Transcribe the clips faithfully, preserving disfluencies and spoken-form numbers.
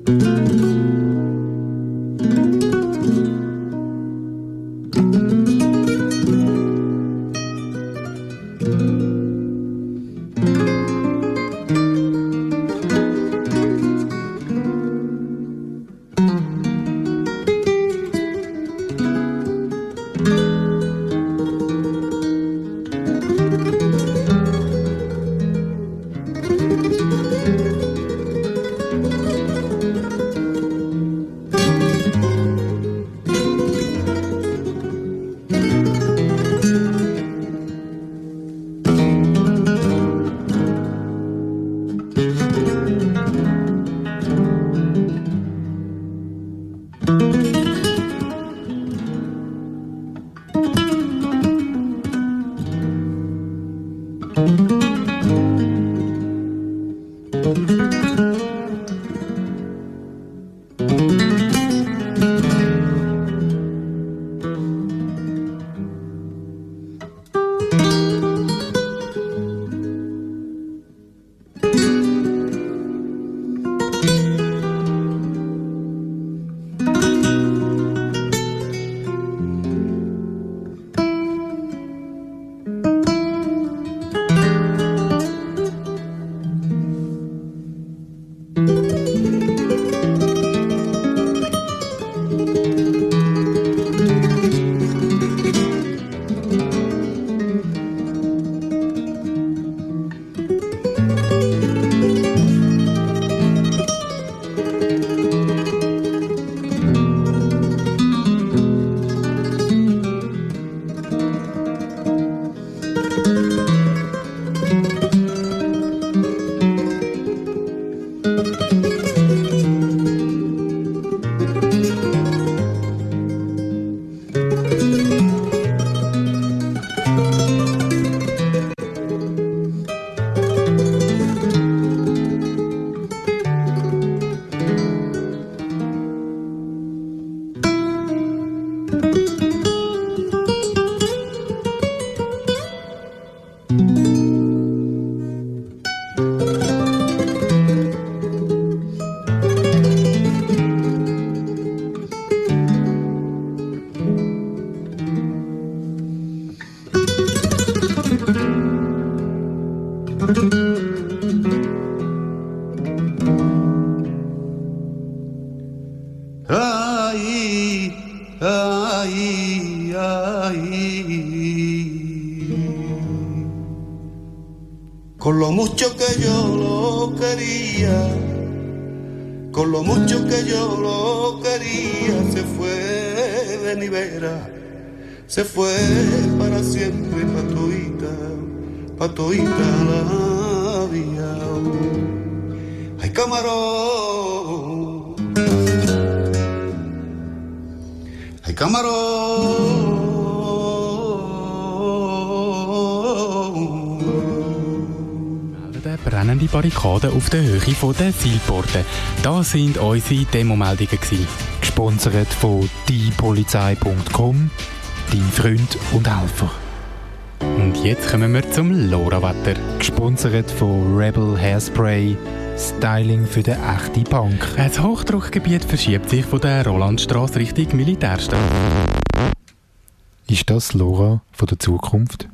Con lo mucho que yo lo quería, con lo mucho que yo lo quería, se fue de Nivera, se fue para siempre, patoita, patoita la vía. Ay, camarón, ay, camarón. Brennende Barrikaden auf der Höhe der Zielporte. Das sind unsere Demomeldungen. Gesponsert von die polizei punkt com, dein Freund und Helfer. Und jetzt kommen wir zum LoRaWetter. Gesponsert von Rebel Hairspray, Styling für den echten Punk. Das Hochdruckgebiet verschiebt sich von der Rolandstrasse Richtung Militärstadt. Ist das LoRa von der Zukunft?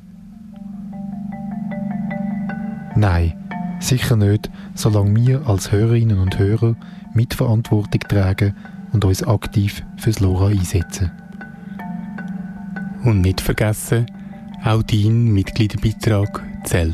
Nein, sicher nicht, solange wir als Hörerinnen und Hörer Mitverantwortung tragen und uns aktiv fürs LoRa einsetzen. Und nicht vergessen, auch dein Mitgliederbeitrag zählt.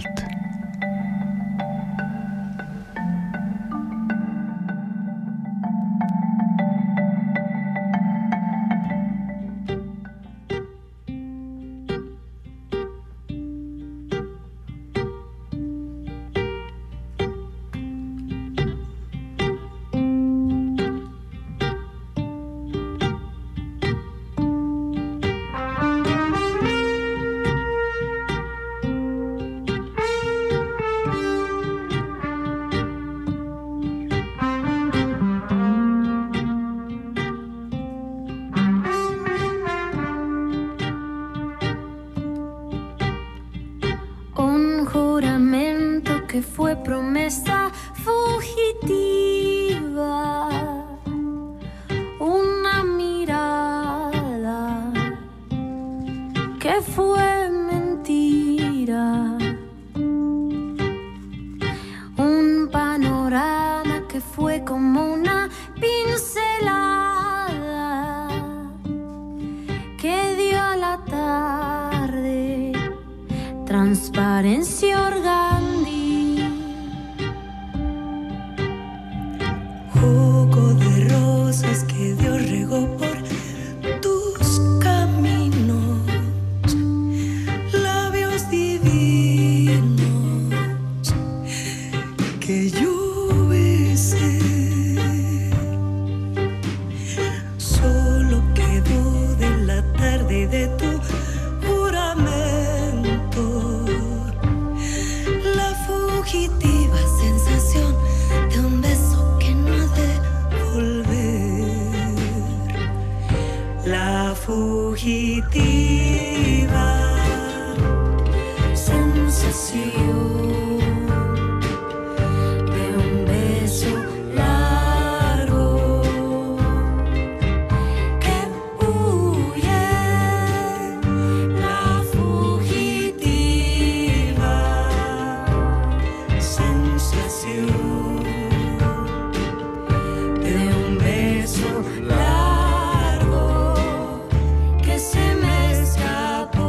Que fue promesa fugitiva. Florencio Organdi. Jugo de rosas que Dios regó por tus caminos, labios divinos que yo besé. Solo quedó de la tarde de tu la fugitiva sensación de un beso que no ha de volver. La fugitiva sensación de un beso largo que huye. La fugitiva sensación de un beso largo que se me escapó.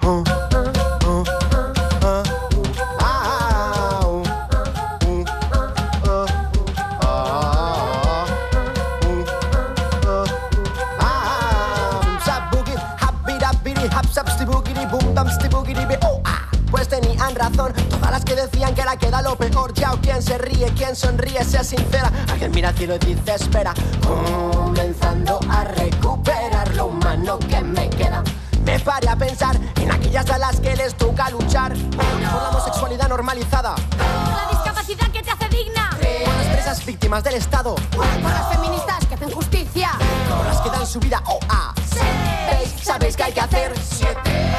Pues tenían razón todas las que decían que la queda lo peor. Ya o quien se ríe, quien sonríe, sea sincera. Alguien mira al cielo y dice espera, comenzando a recuperar lo humano que me queda. Me paré a pensar en aquellas a las que les toca luchar por la homosexualidad normalizada, Por la discapacidad que te hace digna. por las presas víctimas del Estado, Por las feministas que hacen justicia. por las que dan su vida oh, ah. ¿Veis? ¿Sabéis qué hay que hacer? Siete.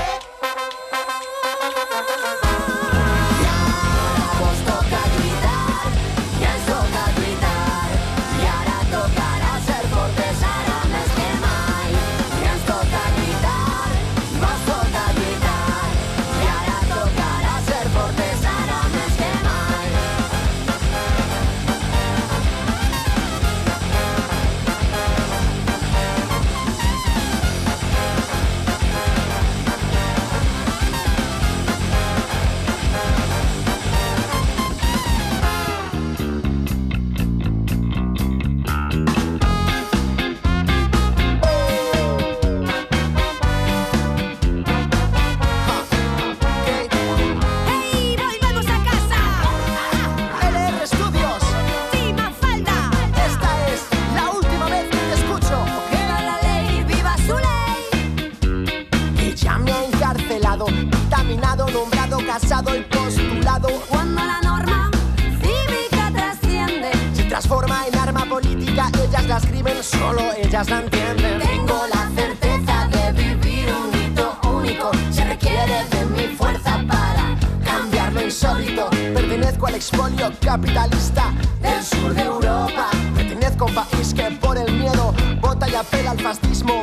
Casado y postulado. Cuando la norma cívica trasciende, Se transforma en arma política. Ellas la escriben, solo ellas la entienden. tengo la certeza de vivir un hito único. Se requiere de mi fuerza para cambiar lo insólito. Pertenezco al expolio capitalista del sur de Europa. Pertenezco a un país que por el miedo vota y apela al fascismo.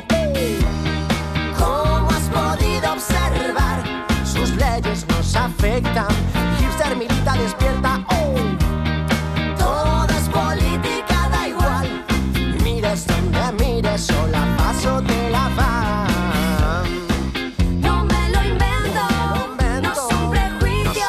¿Cómo has podido observar? Sus leyes nos afectan. Hipster milita despierta. Oh, todo es política, da igual. Mires donde mires, sola paso de la van. No me lo invento, no son prejuicios.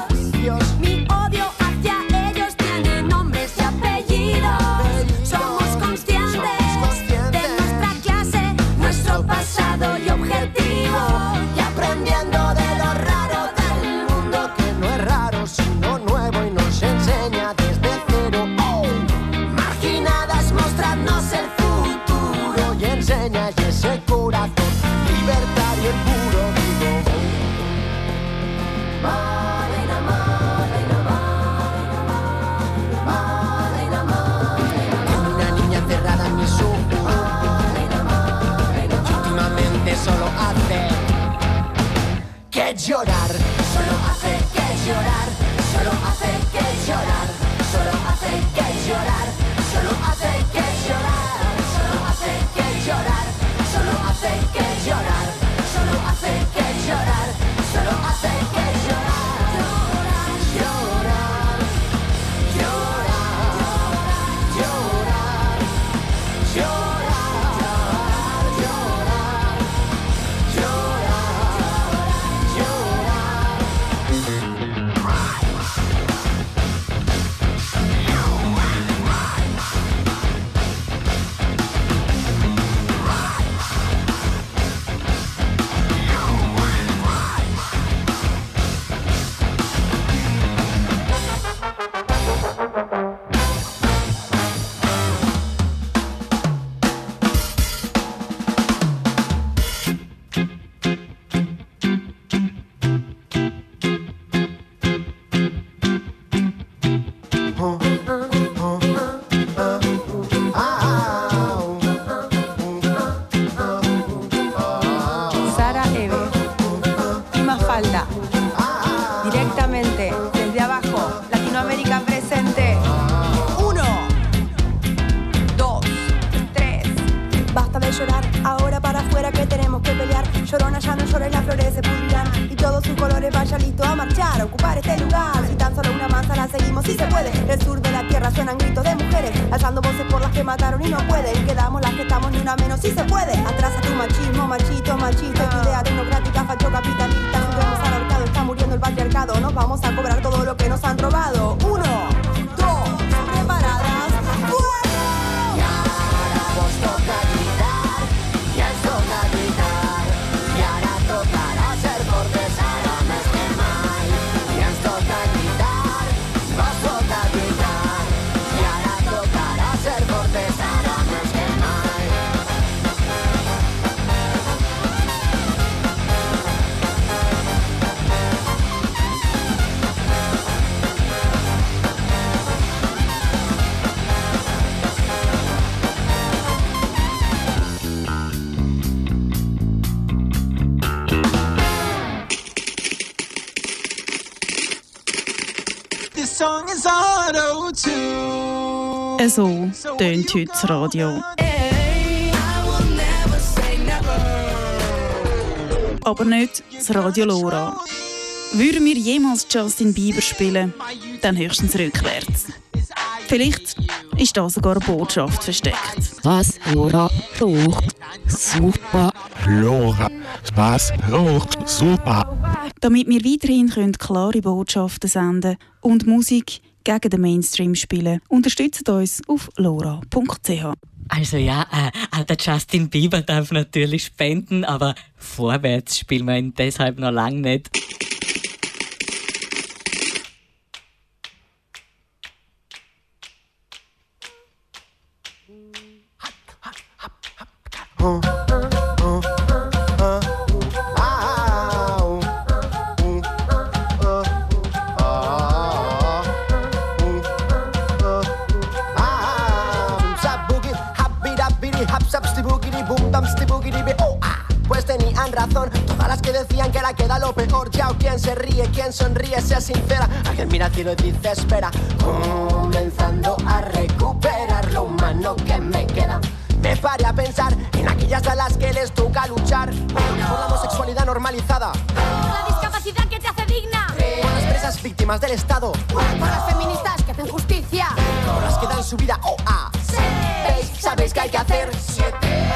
Mi odio hacia ellos tiene nombres y apellidos. Somos conscientes de nuestra clase, nuestro pasado y objetivo. Y aprendiendo de lo raro del mundo, que no es raro sino nuevo y nos enseña desde cero. Oh, marginadas, mostrarnos el futuro y enseña y ese corazón libertario y puro vivo. Malena, Malena, Malena, Malena, Malena. Como una niña encerrada en mi ojos, y últimamente solo hace que llorar, solo hace que llorar, solo hace que llorar, solo hace que llorar, solo hace que llorar, solo hace que llorar, solo hace que llorar, solo hace que llorar, solo hace que llorar, llorar, llorar, llorar, llorar, llorar, Sara Eve y Mafalda, directamente desde abajo, Latinoamérica presente. Uno, dos, tres. Basta de llorar, ahora para afuera que tenemos que pelear. Llorona ya no llores, las flores se pudrirán y todos sus colores vaya listo a marchar, a ocupar este lugar. Si tan solo una manzana seguimos, si se puede. Del sur de la tierra suenan gritos de mujeres, alzando voces por las que mataron y no pueden. Quedamos las que estamos, ni una menos, si se puede. Atrás a tu machismo, machito, machito, tu idea tecnocrática, facho capitalista. vamos a cobrar todo lo que nos han robado. Uno, dos, preparadas, ¡fuego! Y ahora vos toca gritar, y es toca gritar, y ahora tocará ser cortes, ahora me esquemai. Y es toca gritar, vos toca gritar, y ahora tocará ser cortes, ahora me esquemai. So tönt heute das Radio. Aber nicht das Radio Lora. Würden wir jemals Justin Bieber spielen, dann höchstens rückwärts. Vielleicht ist da sogar eine Botschaft versteckt. Was Lora raucht, super. Lora, was raucht, super. Damit wir weiterhin können klare Botschaften senden und Musik gegen den Mainstream spielen, unterstützt uns auf lora punkt c h. Also ja, äh, auch der Justin Bieber darf natürlich spenden, aber vorwärts spielen wir ihn deshalb noch lange nicht. Pues tenían razón todas las que decían que la queda lo peor. Ya o quien se ríe, quien sonríe, sea sincera. Alguien mira al cielo y dice espera, comenzando a recuperar lo humano que me queda. Me paré a pensar en aquellas a las que les toca luchar por la homosexualidad normalizada, Por la discapacidad que te hace digna. por las presas víctimas del Estado, Por las feministas que hacen justicia. por las que dan su vida oh ah. ¿Veis? ¿Sabéis qué hay que hacer? Siete.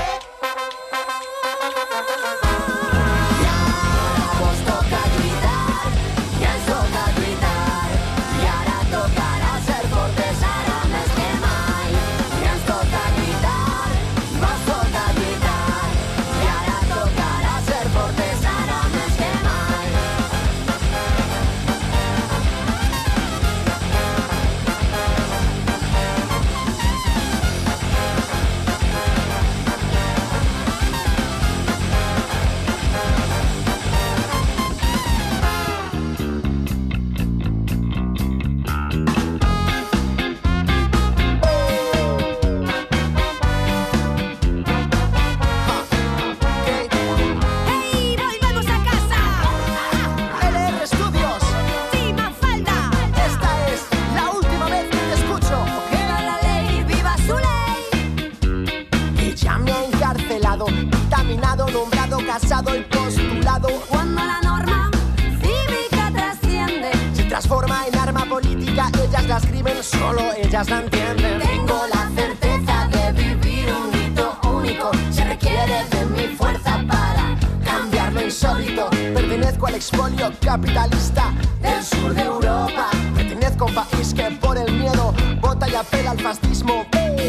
Casado y postulado. Cuando la norma cívica trasciende, Se transforma en arma política. Ellas la escriben, solo ellas la entienden. tengo la certeza de vivir un hito único. Se requiere de mi fuerza para cambiar lo insólito. Pertenezco al expolio capitalista del sur de Europa. Pertenezco a un país que por el miedo vota y apela al fascismo.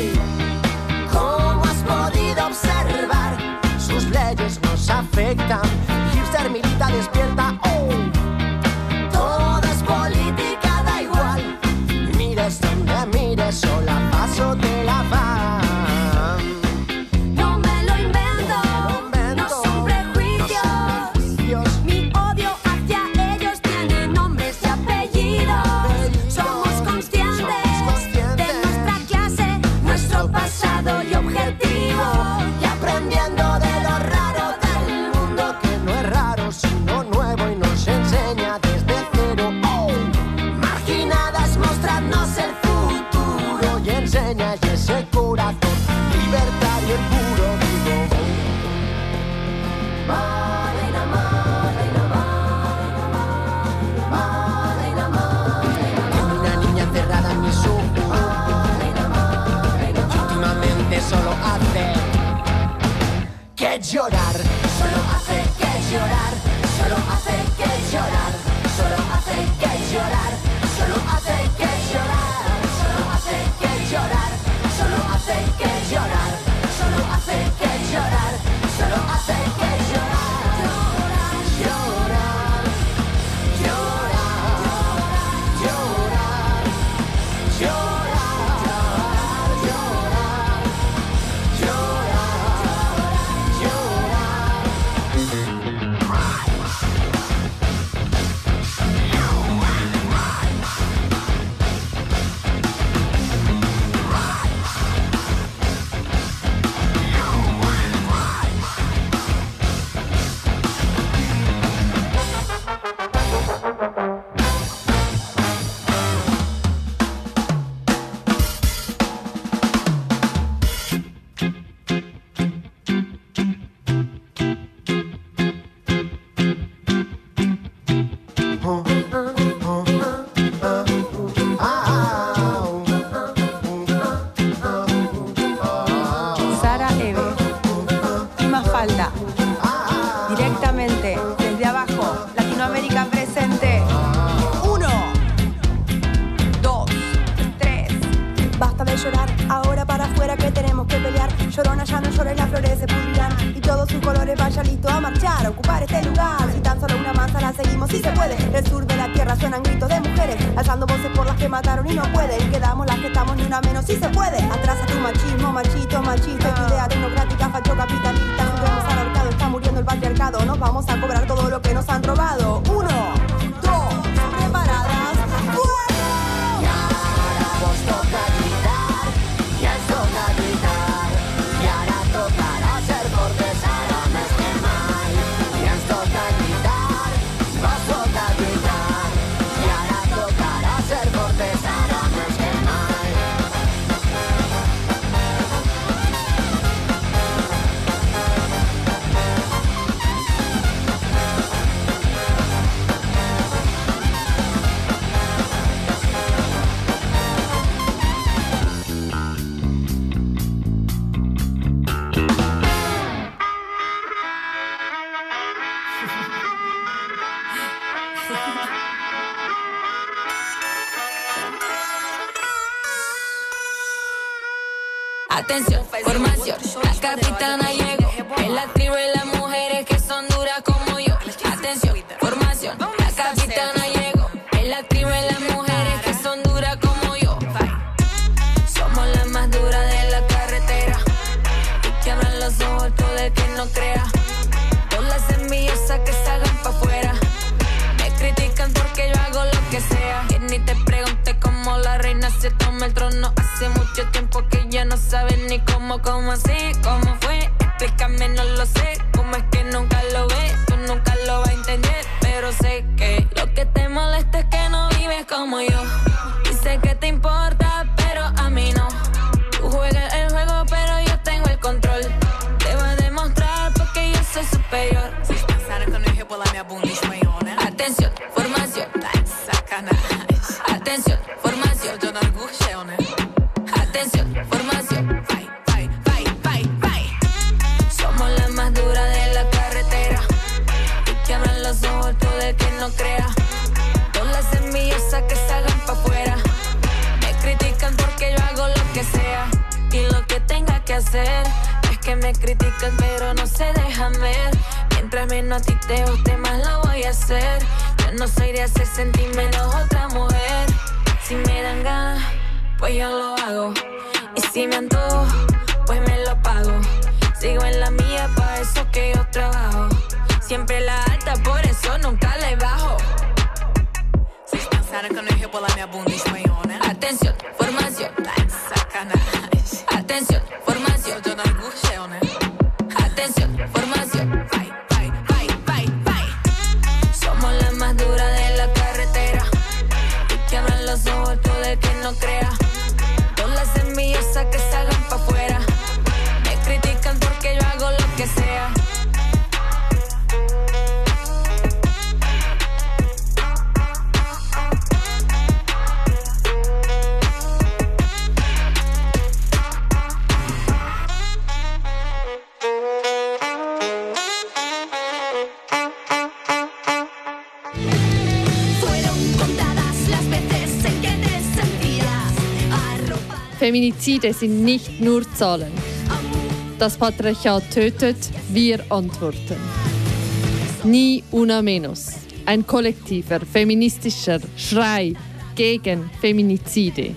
¿Cómo has podido observar? Sus leyes nos afectan. Hipster milita despierta. Oh, todo es política, da igual. Mires donde mires, sola paso de la van. No me lo invento, no son prejuicios. Mi odio hacia ellos tiene nombres y apellidos. Somos conscientes de nuestra clase, nuestro pasado y objetivo. Y aprendiendo de lo raro del mundo, que no es raro sino nuevo y nos enseña desde cero. Oh, marginadas, mostrarnos el futuro y enseña y ese corazón libertario y puro vivo. Morena, morena, morena, morena, morena. Tengo una niña encerrada en mi ojos y últimamente solo hace que llorar, solo hace que llorar, solo hace que llorar, solo hace que ahora para afuera que tenemos que pelear. Llorona ya no llora y las flores se pudrirán y todos sus colores vaya listo a marchar, a ocupar este lugar. Si tan solo una mansa la seguimos, si se puede. Del sur de la tierra suenan gritos de mujeres, alzando voces por las que mataron y no pueden. Quedamos las que estamos ni una menos, si se puede. Atrás a tu machismo, machito, machito, tu idea tecnocrática, facho capitalista. Subimos al arcado, está muriendo el patriarcado. Nos vamos a cobrar todo lo que nos han robado. Uno, dos, preparadas, fuego. Y ahora vos toca gritar, y es toca gritar, y ahora tocará hacer cortesanos que mal. Y es toca gritar, vos toca gritar, y ahora tocará hacer cortesanos que mal. Atención, formación, la capitana llegó. En la tribu y las mujeres que son duras como yo. Atención, formación, la capitana llegó. En la tribu y las mujeres que son duras como yo. Somos las más duras de la carretera y que abran los ojos todo el que no crea. Todas las envidiosas que salgan pa' afuera me critican porque yo hago lo que sea. Que ni te pregunté cómo la reina se toma el trono. Hace mucho tiempo que ya no saben ni cómo, cómo así, cómo fue. Explícame, no lo sé, cómo es que nunca lo ves. Tú nunca lo vas a entender, pero sé que lo que te molesta es que no vives como yo. Y sé que te importa, pero a mí no. Tú juegas el juego, pero yo tengo el control. Te voy a demostrar porque yo soy superior. Atención, formación, atención, formación, atención, formación. Somos las más duras de la carretera y que abran los ojos todo el que no crea. Todas las envidiosas que salgan pa' afuera me critican porque yo hago lo que sea. Y lo que tenga que hacer es que me critican pero no se dejan ver. Mientras menos a ti te guste más lo voy a hacer. Yo no soy de hacer sentir menos otra mujer. Si me dan ganas, pues yo lo hago. Y si me antojo, pues me lo pago. Sigo en la mía, pa' eso que yo trabajo. Siempre la alta, por eso nunca le bajo. Atención, formación. Atención, formación. Atención, formación. Somos las más duras de la carretera y que abran los ojos todo el que no crea. Todas las envidiosas que salgan pa' afuera me critican porque yo hago lo que sea. Feminizide sind nicht nur Zahlen. Das Patriarchat tötet, wir antworten. Ni una menos. Ein kollektiver feministischer Schrei gegen Feminizide.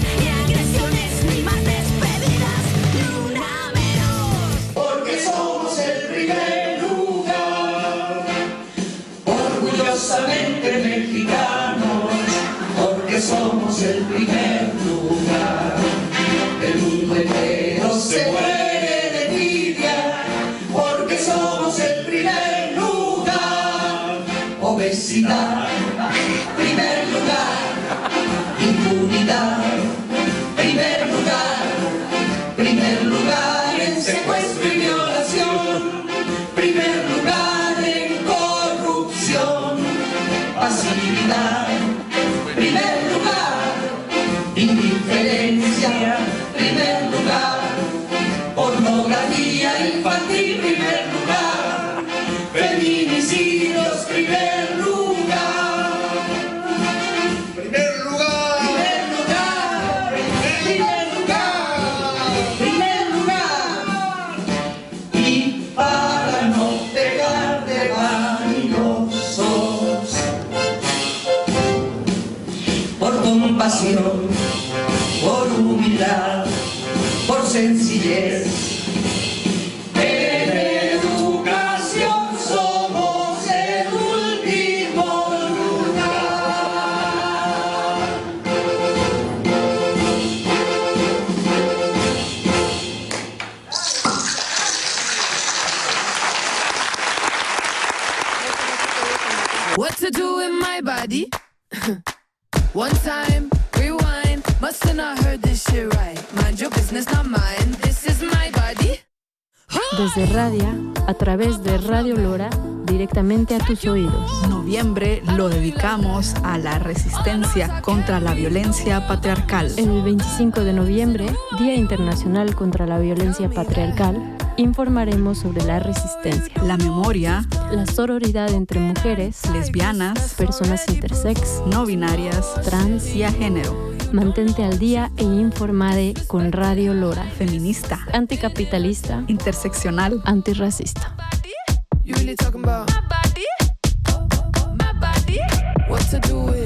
Porque somos el primer lugar, orgullosamente mexicanos, porque somos el primer lugar. El mundo entero se muere de envidia, porque somos el primer lugar. Obesidad, primer lugar. Impunidad, primer lugar. Primer lugar en secuestro y violación. Primer lugar en corrupción. Pasividad, primer lugar. Indiferencia, primer lugar. Pornografía infantil, primer lugar. Feminicidios, primer lugar. Primer lugar. Primer lugar. Primer lugar. pasión, por humildad, por sencillez. En educación somos el último lugar. What to do with my body? One time, rewind. Must have not heard this shit right. Mind your business, not mine. This is my body. Desde Radia, a través de Radio Lora, directamente a tus oídos. Noviembre lo dedicamos a la resistencia contra la violencia patriarcal. El veinticinco de noviembre, Día Internacional contra la Violencia Patriarcal, informaremos sobre la resistencia, la memoria, la sororidad entre mujeres, lesbianas, personas intersex, no binarias, trans y a género. Mantente al día e informade con Radio Lora. Feminista, anticapitalista, interseccional, antirracista. You really talking about my body? My body? What to do with